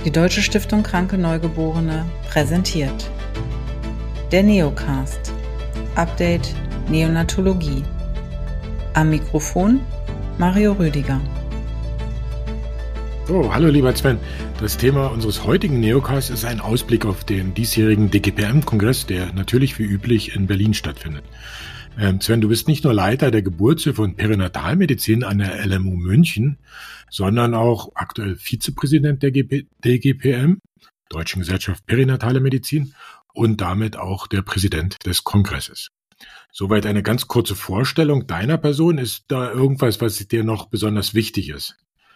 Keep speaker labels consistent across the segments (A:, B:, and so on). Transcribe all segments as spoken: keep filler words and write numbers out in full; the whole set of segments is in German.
A: Die Deutsche Stiftung Kranke Neugeborene präsentiert der Neocast, Update Neonatologie. Am Mikrofon Mario Rüdiger.
B: So, hallo lieber Sven. Das Thema unseres heutigen Neocasts ist ein Ausblick auf den diesjährigen D G P M-Kongress, der natürlich wie üblich in Berlin stattfindet. Ähm, Sven, du bist nicht nur Leiter der Geburtshilfe und Perinatalmedizin an der L M U München, sondern auch aktuell Vizepräsident der G P- D G P M, Deutschen Gesellschaft Perinatale Medizin, und damit auch der Präsident des Kongresses. Soweit eine ganz kurze Vorstellung deiner Person. Ist da irgendwas, was dir noch besonders wichtig ist?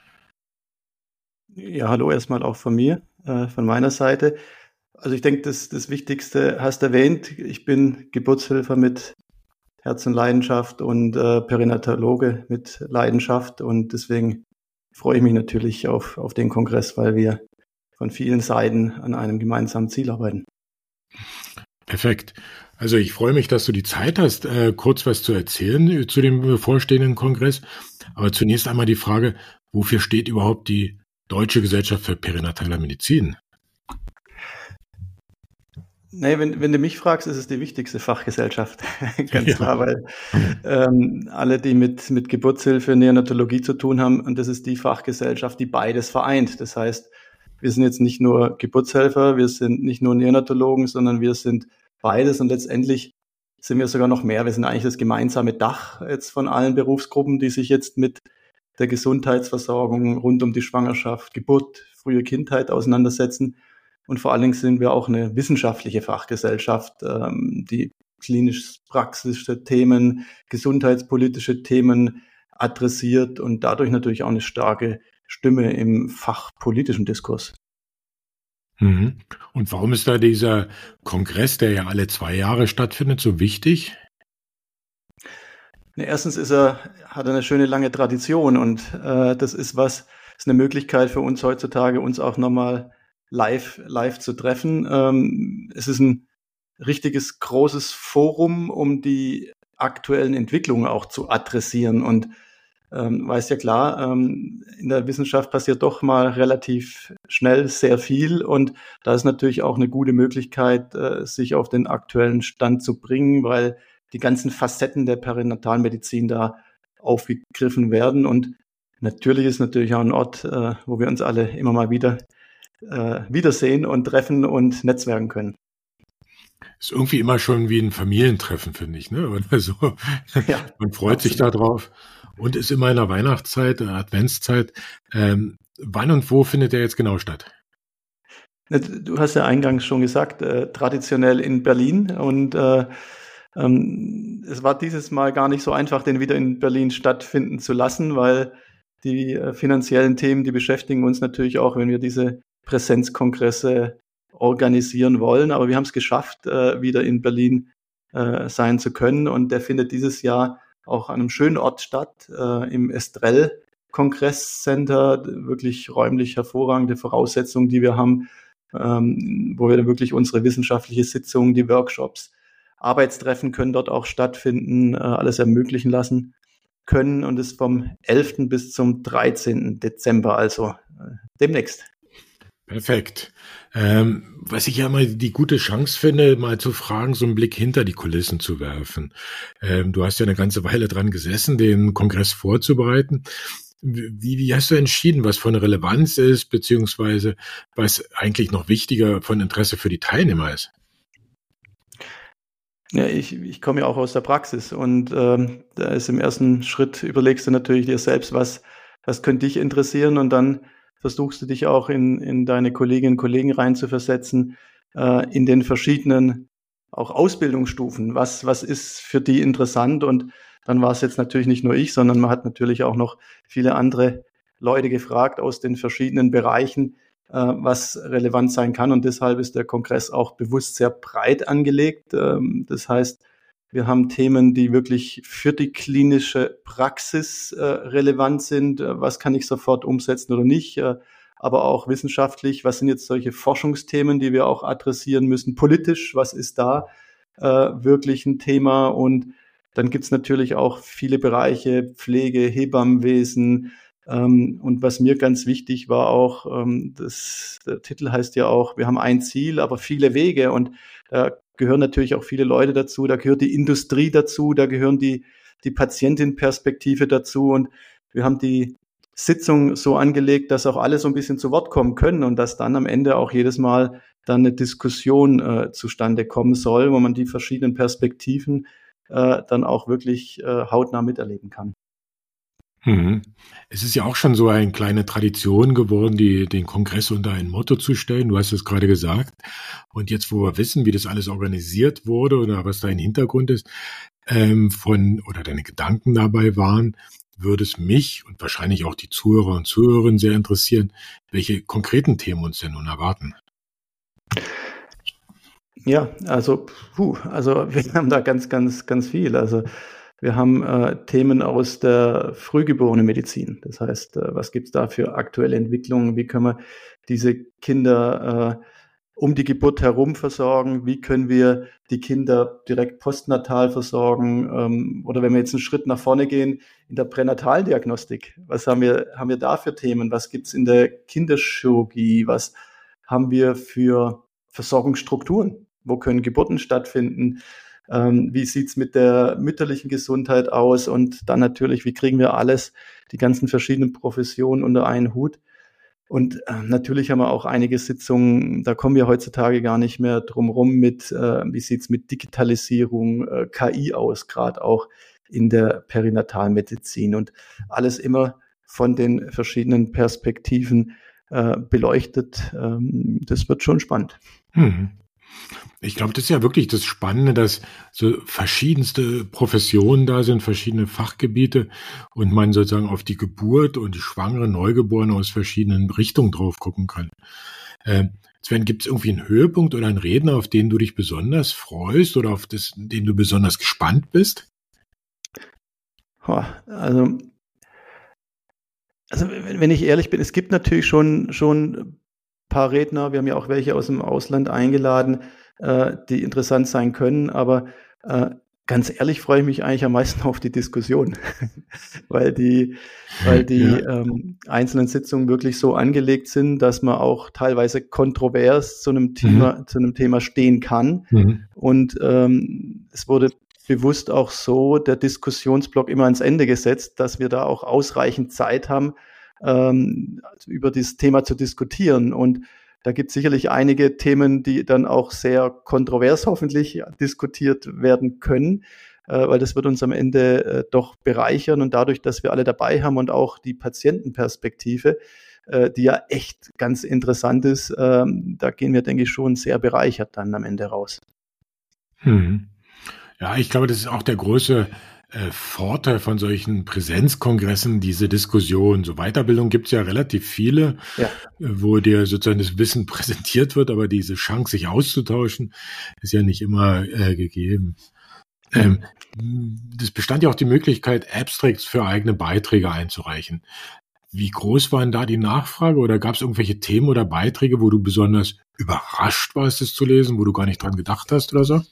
C: Ja, hallo erstmal auch von mir, äh, von meiner Seite. Also ich denke, das, das Wichtigste hast du erwähnt. Ich bin Geburtshelfer mit Herz und Leidenschaft und äh, Perinatologe mit Leidenschaft, und deswegen freue ich mich natürlich auf, auf den Kongress, weil wir von vielen Seiten an einem gemeinsamen Ziel arbeiten.
B: Perfekt. Also ich freue mich, dass du die Zeit hast, äh, kurz was zu erzählen äh, zu dem bevorstehenden Kongress. Aber zunächst einmal die Frage, wofür steht überhaupt die Deutsche Gesellschaft für Perinatale Medizin?
C: Nee, wenn, wenn du mich fragst, ist es die wichtigste Fachgesellschaft, ganz
B: Ja.
C: klar, weil ähm, alle, die mit, mit Geburtshilfe, Neonatologie zu tun haben, und das ist die Fachgesellschaft, die beides vereint. Das heißt, wir sind jetzt nicht nur Geburtshelfer, wir sind nicht nur Neonatologen, sondern wir sind beides, und letztendlich sind wir sogar noch mehr. Wir sind eigentlich das gemeinsame Dach jetzt von allen Berufsgruppen, die sich jetzt mit der Gesundheitsversorgung rund um die Schwangerschaft, Geburt, frühe Kindheit auseinandersetzen. Und vor allen Dingen sind wir auch eine wissenschaftliche Fachgesellschaft, ähm, die klinisch-praxische Themen, gesundheitspolitische Themen adressiert und dadurch natürlich auch eine starke Stimme im fachpolitischen Diskurs.
B: Mhm. Und warum ist da dieser Kongress, der ja alle zwei Jahre stattfindet, so wichtig?
C: Ne, erstens ist er, hat er eine schöne lange Tradition, und äh, das ist was, ist eine Möglichkeit für uns heutzutage, uns auch nochmal live, live zu treffen. Ähm, es ist ein richtiges großes Forum, um die aktuellen Entwicklungen auch zu adressieren. Und ähm, weiß ja klar, ähm, in der Wissenschaft passiert doch mal relativ schnell sehr viel, und da ist natürlich auch eine gute Möglichkeit, äh, sich auf den aktuellen Stand zu bringen, weil die ganzen Facetten der Perinatalmedizin da aufgegriffen werden. Und natürlich ist natürlich auch ein Ort, äh, wo wir uns alle immer mal wieder äh, wiedersehen und treffen und netzwerken können.
B: Ist irgendwie immer schon wie ein Familientreffen, finde ich, ne? Oder so.
C: Ja,
B: Man freut sich da drauf und ist immer in der Weihnachtszeit, der Adventszeit. Ähm, wann und wo findet der jetzt genau statt?
C: Du hast ja eingangs schon gesagt, äh, traditionell in Berlin, und äh, ähm, es war dieses Mal gar nicht so einfach, den wieder in Berlin stattfinden zu lassen, weil die äh, finanziellen Themen, die beschäftigen uns natürlich auch, wenn wir diese Präsenzkongresse organisieren wollen. Aber wir haben es geschafft, äh, wieder in Berlin äh, sein zu können, und der findet dieses Jahr auch an einem schönen Ort statt, äh, im Estrell Kongresscenter, wirklich räumlich hervorragende Voraussetzungen, die wir haben, ähm, wo wir dann wirklich unsere wissenschaftliche Sitzung, die Workshops, Arbeitstreffen können dort auch stattfinden, äh, alles ermöglichen lassen können, und ist vom elften bis zum dreizehnten Dezember, also äh, demnächst.
B: Perfekt. Ähm, was ich ja mal die gute Chance finde, mal zu fragen, so einen Blick hinter die Kulissen zu werfen. Ähm, du hast ja eine ganze Weile dran gesessen, den Kongress vorzubereiten. Wie, wie hast du entschieden, was von Relevanz ist, beziehungsweise was eigentlich noch wichtiger von Interesse für die Teilnehmer ist?
C: Ja, ich, ich komme ja auch aus der Praxis, und ähm, da ist im ersten Schritt, überlegst du natürlich dir selbst, was, was könnte dich interessieren, und dann versuchst du dich auch in, in deine Kolleginnen und Kollegen reinzuversetzen, äh, in den verschiedenen auch Ausbildungsstufen. Was, was ist für die interessant? Und dann war es jetzt natürlich nicht nur ich, sondern man hat natürlich auch noch viele andere Leute gefragt aus den verschiedenen Bereichen, äh, was relevant sein kann. Und deshalb ist der Kongress auch bewusst sehr breit angelegt. Ähm, das heißt, wir haben Themen, die wirklich für die klinische Praxis äh, relevant sind. Äh, was kann ich sofort umsetzen oder nicht? Äh, aber auch wissenschaftlich, was sind jetzt solche Forschungsthemen, die wir auch adressieren müssen? Politisch, was ist da äh, wirklich ein Thema? Und dann gibt's natürlich auch viele Bereiche, Pflege, Hebammenwesen, Ähm, und was mir ganz wichtig war auch, ähm, das, der Titel heißt ja auch, wir haben ein Ziel, aber viele Wege. Und da gehören natürlich auch viele Leute dazu, da gehört die Industrie dazu, da gehören die, die Patientenperspektive dazu. Und wir haben die Sitzung so angelegt, dass auch alle so ein bisschen zu Wort kommen können und dass dann am Ende auch jedes Mal dann eine Diskussion äh, zustande kommen soll, wo man die verschiedenen Perspektiven äh, dann auch wirklich äh, hautnah miterleben kann.
B: Mhm. Es ist ja auch schon so eine kleine Tradition geworden, die, den Kongress unter ein Motto zu stellen. Du hast es gerade gesagt. Und jetzt, wo wir wissen, wie das alles organisiert wurde oder was dein Hintergrund ist, ähm, von, oder deine Gedanken dabei waren, würde es mich und wahrscheinlich auch die Zuhörer und Zuhörerinnen sehr interessieren, welche konkreten Themen uns denn nun erwarten.
C: Ja, also, puh, also wir haben da ganz, ganz, ganz viel. Also wir haben äh, Themen aus der frühgeborenen Medizin. Das heißt, äh, was gibt's da für aktuelle Entwicklungen? Wie können wir diese Kinder äh, um die Geburt herum versorgen? Wie können wir die Kinder direkt postnatal versorgen? Ähm, oder wenn wir jetzt einen Schritt nach vorne gehen, in der Pränataldiagnostik, was haben wir, haben wir da für Themen? Was gibt's in der Kinderchirurgie? Was haben wir für Versorgungsstrukturen? Wo können Geburten stattfinden? Ähm, wie sieht's mit der mütterlichen Gesundheit aus? Und dann natürlich, wie kriegen wir alles, die ganzen verschiedenen Professionen unter einen Hut? Und äh, natürlich haben wir auch einige Sitzungen, da kommen wir heutzutage gar nicht mehr drum rum mit, äh, wie sieht's mit Digitalisierung, äh, K I aus, gerade auch in der Perinatalmedizin. Und alles immer von den verschiedenen Perspektiven äh, beleuchtet. Ähm, das wird schon spannend.
B: Hm. Ich glaube, das ist ja wirklich das Spannende, dass so verschiedenste Professionen da sind, verschiedene Fachgebiete und man sozusagen auf die Geburt und die schwangere Neugeborene aus verschiedenen Richtungen drauf gucken kann. Äh, Sven, gibt es irgendwie einen Höhepunkt oder einen Redner, auf den du dich besonders freust oder auf das, den du besonders gespannt bist?
C: Also, also wenn ich ehrlich bin, es gibt natürlich schon schon ein paar Redner, wir haben ja auch welche aus dem Ausland eingeladen, äh, die interessant sein können, aber äh, ganz ehrlich freue ich mich eigentlich am meisten auf die Diskussion, weil die, weil die ja. ähm, einzelnen Sitzungen wirklich so angelegt sind, dass man auch teilweise kontrovers zu einem Thema, mhm. zu einem Thema stehen kann. Mhm. Und ähm, es wurde bewusst auch so der Diskussionsblock immer ans Ende gesetzt, dass wir da auch ausreichend Zeit haben, ähm, über dieses Thema zu diskutieren. Und da gibt es sicherlich einige Themen, die dann auch sehr kontrovers hoffentlich diskutiert werden können, äh, weil das wird uns am Ende äh, doch bereichern. Und dadurch, dass wir alle dabei haben und auch die Patientenperspektive, äh, die ja echt ganz interessant ist, äh, da gehen wir, denke ich, schon sehr bereichert dann am Ende raus.
B: Hm. Ja, ich glaube, das ist auch der große äh, Vorteil von solchen Präsenzkongressen, diese Diskussion. So Weiterbildung gibt es ja relativ viele, ja. wo dir sozusagen das Wissen präsentiert wird, aber diese Chance, sich auszutauschen, ist ja nicht immer äh, gegeben. Ähm, das bestand ja auch die Möglichkeit, Abstracts für eigene Beiträge einzureichen. Wie groß war denn da die Nachfrage oder gab es irgendwelche Themen oder Beiträge, wo du besonders überrascht warst, es zu lesen, wo du gar nicht dran gedacht hast oder so?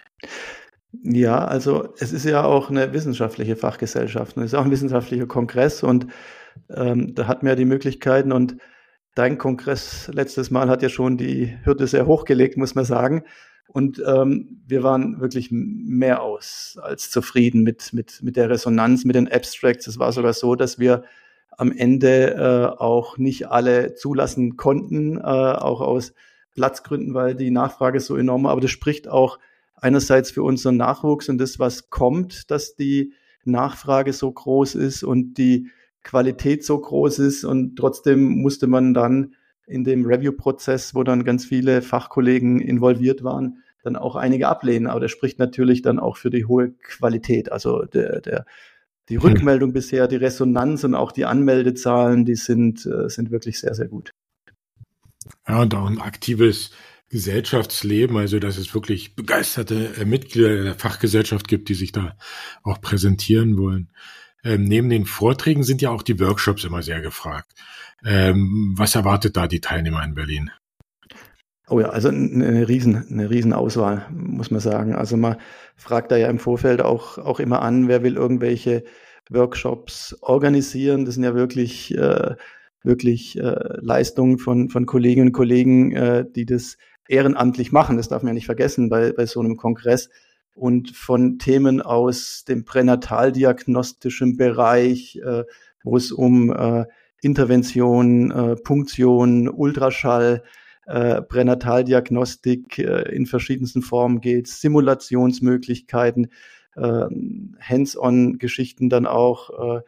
C: Ja, also es ist ja auch eine wissenschaftliche Fachgesellschaft, es ist auch ein wissenschaftlicher Kongress und ähm, da hat man ja die Möglichkeiten und dein Kongress letztes Mal hat ja schon die Hürde sehr hochgelegt, muss man sagen. Und ähm, wir waren wirklich mehr aus als zufrieden mit, mit, mit der Resonanz, mit den Abstracts. Es war sogar so, dass wir am Ende äh, auch nicht alle zulassen konnten, äh, auch aus Platzgründen, weil die Nachfrage so enorm war. Aber das spricht auch einerseits für unseren Nachwuchs und das, was kommt, dass die Nachfrage so groß ist und die Qualität so groß ist und trotzdem musste man dann in dem Review-Prozess, wo dann ganz viele Fachkollegen involviert waren, dann auch einige ablehnen. Aber das spricht natürlich dann auch für die hohe Qualität. Also der, der, die Rückmeldung hm. bisher, die Resonanz und auch die Anmeldezahlen, die sind, sind wirklich sehr, sehr gut.
B: Ja, und auch ein aktives Gesellschaftsleben, also dass es wirklich begeisterte äh, Mitglieder der Fachgesellschaft gibt, die sich da auch präsentieren wollen. Ähm, neben den Vorträgen sind ja auch die Workshops immer sehr gefragt. Ähm, was erwartet da die Teilnehmer in Berlin?
C: Oh ja, also eine riesen, eine riesen Auswahl, muss man sagen. Also man fragt da ja im Vorfeld auch, auch immer an, wer will irgendwelche Workshops organisieren. Das sind ja wirklich, äh, wirklich äh, Leistungen von, von Kolleginnen und Kollegen, äh, die das ehrenamtlich machen. Das darf man ja nicht vergessen bei, bei so einem Kongress. Und von Themen aus dem pränataldiagnostischen Bereich, äh, wo es um äh, Intervention, äh, Punktion, Ultraschall, äh, Pränataldiagnostik äh, in verschiedensten Formen geht, Simulationsmöglichkeiten, äh, Hands-on-Geschichten dann auch. Äh,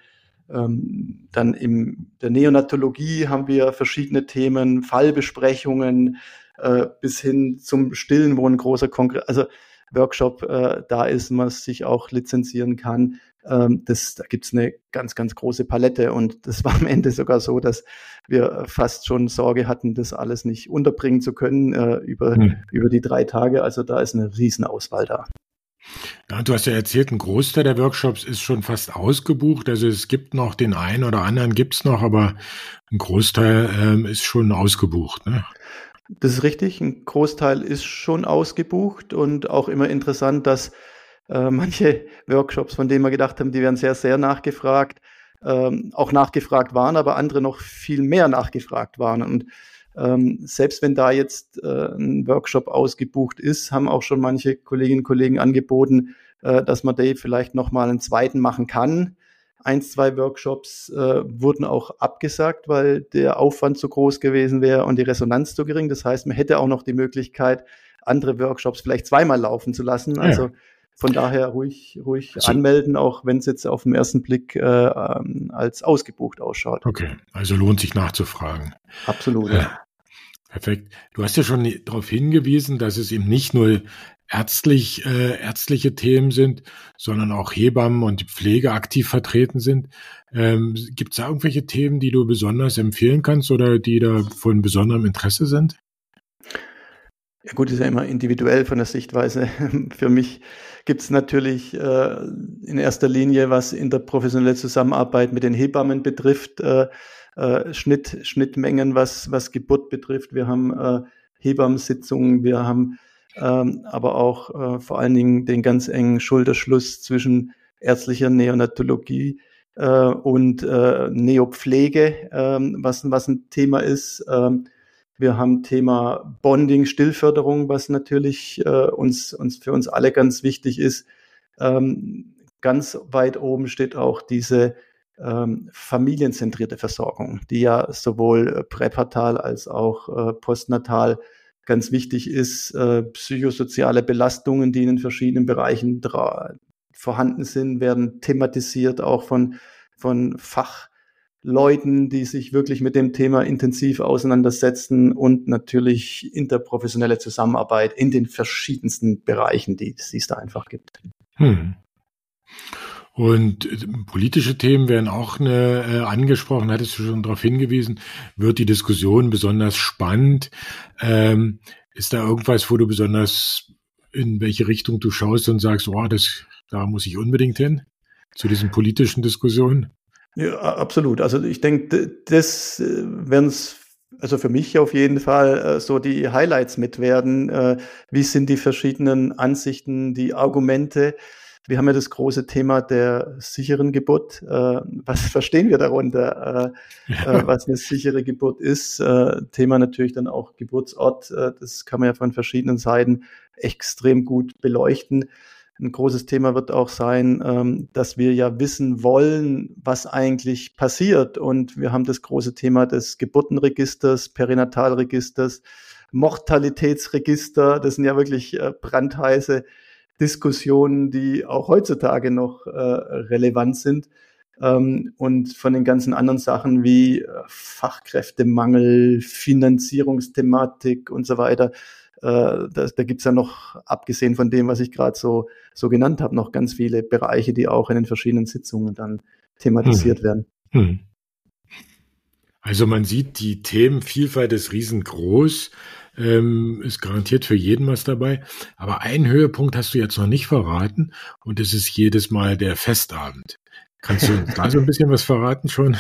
C: ähm, dann in der Neonatologie haben wir verschiedene Themen, Fallbesprechungen äh, bis hin zum Stillen, wo ein großer Kongress, also Workshop äh, da ist, man sich auch lizenzieren kann. Ähm, das, da gibt's eine ganz, ganz große Palette und das war am Ende sogar so, dass wir fast schon Sorge hatten, das alles nicht unterbringen zu können äh, über, hm. über die drei Tage. Also da ist eine Riesenauswahl da.
B: Ja, du hast ja erzählt, ein Großteil der Workshops ist schon fast ausgebucht. Also es gibt noch den einen oder anderen gibt's noch, aber ein Großteil ähm, ist schon ausgebucht, ne?
C: Das ist richtig. Ein Großteil ist schon ausgebucht und auch immer interessant, dass äh, manche Workshops, von denen wir gedacht haben, die werden sehr, sehr nachgefragt, ähm, auch nachgefragt waren, aber andere noch viel mehr nachgefragt waren. Und ähm, selbst wenn da jetzt äh, ein Workshop ausgebucht ist, haben auch schon manche Kolleginnen und Kollegen angeboten, äh, dass man da vielleicht nochmal einen zweiten machen kann. Eins, zwei Workshops äh, wurden auch abgesagt, weil der Aufwand zu groß gewesen wäre und die Resonanz zu gering. Das heißt, man hätte auch noch die Möglichkeit, andere Workshops vielleicht zweimal laufen zu lassen. Also ja. Von daher ruhig, ruhig also, anmelden, auch wenn es jetzt auf den ersten Blick äh, ähm, als ausgebucht ausschaut.
B: Okay, also lohnt sich nachzufragen.
C: Absolut.
B: Ja. Perfekt. Du hast ja schon darauf hingewiesen, dass es eben nicht nur ärztlich, äh, ärztliche Themen sind, sondern auch Hebammen und die Pflege aktiv vertreten sind. Ähm, gibt es da irgendwelche Themen, die du besonders empfehlen kannst oder die da von besonderem Interesse sind?
C: Ja gut, ist ja immer individuell von der Sichtweise. Für mich gibt es natürlich äh, in erster Linie, was interprofessionelle Zusammenarbeit mit den Hebammen betrifft, äh, äh, Schnitt, Schnittmengen, was, was Geburt betrifft. Wir haben äh, Hebammensitzungen, wir haben ähm, aber auch äh, vor allen Dingen den ganz engen Schulterschluss zwischen ärztlicher Neonatologie äh, und äh, Neopflege, äh, was, was ein Thema ist. Äh, Wir haben Thema Bonding, Stillförderung, was natürlich äh, uns, uns für uns alle ganz wichtig ist. Ähm, ganz weit oben steht auch diese ähm, familienzentrierte Versorgung, die ja sowohl präpartal als auch äh, postnatal ganz wichtig ist. Äh, psychosoziale Belastungen, die in den verschiedenen Bereichen dra- vorhanden sind, werden thematisiert, auch von, von Fach Leuten, die sich wirklich mit dem Thema intensiv auseinandersetzen und natürlich interprofessionelle Zusammenarbeit in den verschiedensten Bereichen, die es da einfach gibt.
B: Hm. Und äh, politische Themen werden auch eine, äh, angesprochen, hattest du schon darauf hingewiesen, wird die Diskussion besonders spannend. Ähm, ist da irgendwas, wo du besonders in welche Richtung du schaust und sagst, oh, das, da muss ich unbedingt hin, zu diesen politischen Diskussionen?
C: Ja, absolut. Also ich denke, das werden es, also für mich auf jeden Fall so die Highlights mit werden. Wie sind die verschiedenen Ansichten, die Argumente? Wir haben ja das große Thema der sicheren Geburt. Was verstehen wir darunter? Ja. Was eine sichere Geburt ist. Thema natürlich dann auch Geburtsort. Das kann man ja von verschiedenen Seiten extrem gut beleuchten. Ein großes Thema wird auch sein, dass wir ja wissen wollen, was eigentlich passiert. Und wir haben das große Thema des Geburtenregisters, Perinatalregisters, Mortalitätsregister. Das sind ja wirklich brandheiße Diskussionen, die auch heutzutage noch relevant sind. Und von den ganzen anderen Sachen wie Fachkräftemangel, Finanzierungsthematik und so weiter, Da, da gibt's ja noch, abgesehen von dem, was ich gerade so, so genannt habe, noch ganz viele Bereiche, die auch in den verschiedenen Sitzungen dann thematisiert hm. werden. Hm.
B: Also man sieht, die Themenvielfalt ist riesengroß, ähm, ist garantiert für jeden was dabei. Aber einen Höhepunkt hast du jetzt noch nicht verraten und das ist jedes Mal der Festabend. Kannst du uns da so ein bisschen was verraten schon?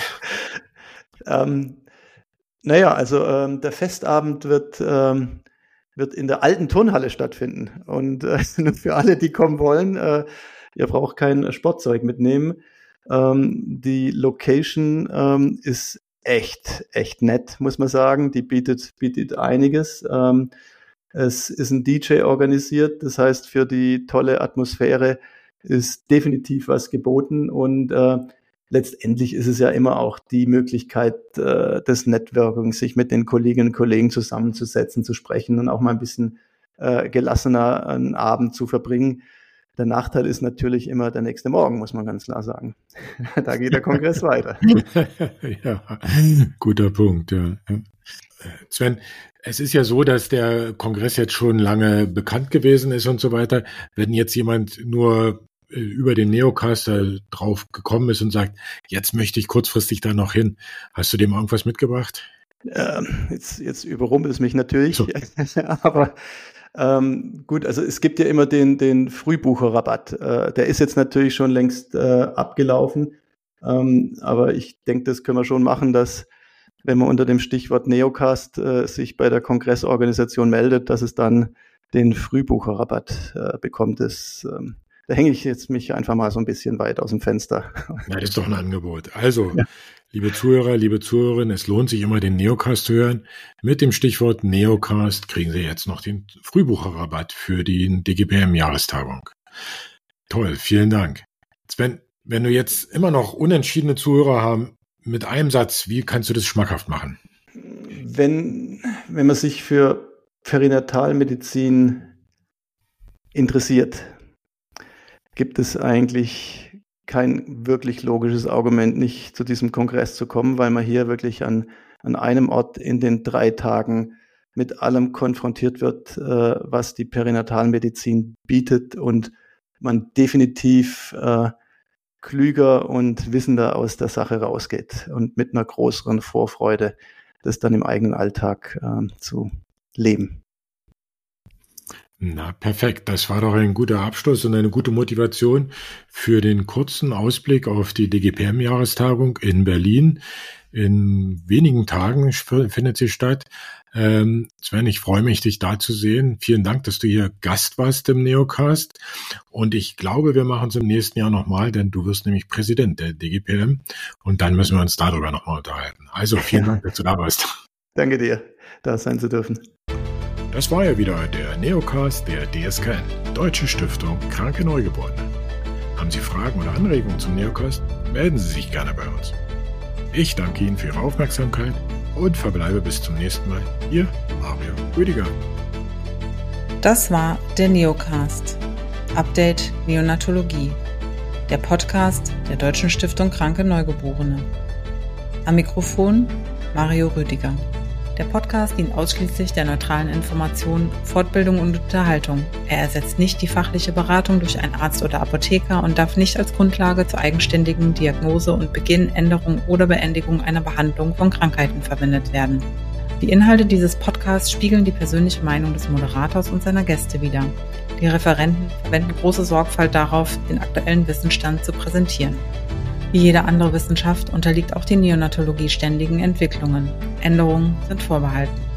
C: ähm, naja, also ähm, der Festabend wird... Ähm, wird in der alten Turnhalle stattfinden. Und äh, für alle, die kommen wollen, äh, ihr braucht kein Sportzeug mitnehmen. Ähm, die Location ähm, ist echt, echt nett, muss man sagen. Die bietet, bietet einiges. Ähm, es ist ein D J organisiert, das heißt, für die tolle Atmosphäre ist definitiv was geboten und äh, letztendlich ist es ja immer auch die Möglichkeit äh, des Networking, sich mit den Kolleginnen und Kollegen zusammenzusetzen, zu sprechen und auch mal ein bisschen äh, gelassener einen Abend zu verbringen. Der Nachteil ist natürlich immer der nächste Morgen, muss man ganz klar sagen. Da geht der Kongress weiter.
B: Ja, guter Punkt. Ja. Sven, es ist ja so, dass der Kongress jetzt schon lange bekannt gewesen ist und so weiter. Wenn jetzt jemand nur über den Neocaster drauf gekommen ist und sagt, jetzt möchte ich kurzfristig da noch hin, hast du dem irgendwas mitgebracht?
C: Ähm, jetzt, jetzt überrumpelt es mich natürlich,
B: so.
C: aber ähm, gut, also es gibt ja immer den, den Frühbucherrabatt. Äh, der ist jetzt natürlich schon längst äh, abgelaufen, ähm, aber ich denke, das können wir schon machen, dass wenn man unter dem Stichwort Neocast äh, sich bei der Kongressorganisation meldet, dass es dann den Frühbucherrabatt äh, bekommt. Das, ähm, da hänge ich jetzt mich einfach mal so ein bisschen weit aus dem Fenster.
B: Ja, das ist doch ein Angebot. Also, ja. Liebe Zuhörer, liebe Zuhörerinnen, es lohnt sich immer, den Neocast zu hören. Mit dem Stichwort Neocast kriegen Sie jetzt noch den Frühbucherrabatt für die D G P M-Jahrestagung. Toll, vielen Dank. Sven, wenn du jetzt immer noch unentschiedene Zuhörer haben, mit einem Satz, wie kannst du das schmackhaft machen?
C: Wenn, wenn man sich für Perinatalmedizin interessiert, gibt es eigentlich kein wirklich logisches Argument, nicht zu diesem Kongress zu kommen, weil man hier wirklich an, an einem Ort in den drei Tagen mit allem konfrontiert wird, äh, was die Perinatalmedizin bietet und man definitiv äh, klüger und wissender aus der Sache rausgeht und mit einer größeren Vorfreude, das dann im eigenen Alltag äh, zu leben.
B: Na, perfekt. Das war doch ein guter Abschluss und eine gute Motivation für den kurzen Ausblick auf die D G P M-Jahrestagung in Berlin. In wenigen Tagen findet sie statt. Ähm, Sven, ich freue mich, dich da zu sehen. Vielen Dank, dass du hier Gast warst im Neocast. Und ich glaube, wir machen es im nächsten Jahr nochmal, denn du wirst nämlich Präsident der D G P M. Und dann müssen wir uns darüber nochmal unterhalten. Also vielen Dank, dass du da warst.
C: Danke dir, da sein zu dürfen.
B: Das war ja wieder der Neocast der D S K N, Deutsche Stiftung Kranke Neugeborene. Haben Sie Fragen oder Anregungen zum Neocast? Melden Sie sich gerne bei uns. Ich danke Ihnen für Ihre Aufmerksamkeit und verbleibe bis zum nächsten Mal. Ihr Mario Rüdiger.
A: Das war der Neocast. Update Neonatologie. Der Podcast der Deutschen Stiftung Kranke Neugeborene. Am Mikrofon Mario Rüdiger. Der Podcast dient ausschließlich der neutralen Information, Fortbildung und Unterhaltung. Er ersetzt nicht die fachliche Beratung durch einen Arzt oder Apotheker und darf nicht als Grundlage zur eigenständigen Diagnose und Beginn, Änderung oder Beendigung einer Behandlung von Krankheiten verwendet werden. Die Inhalte dieses Podcasts spiegeln die persönliche Meinung des Moderators und seiner Gäste wider. Die Referenten verwenden große Sorgfalt darauf, den aktuellen Wissensstand zu präsentieren. Wie jede andere Wissenschaft unterliegt auch die Neonatologie ständigen Entwicklungen. Änderungen sind vorbehalten.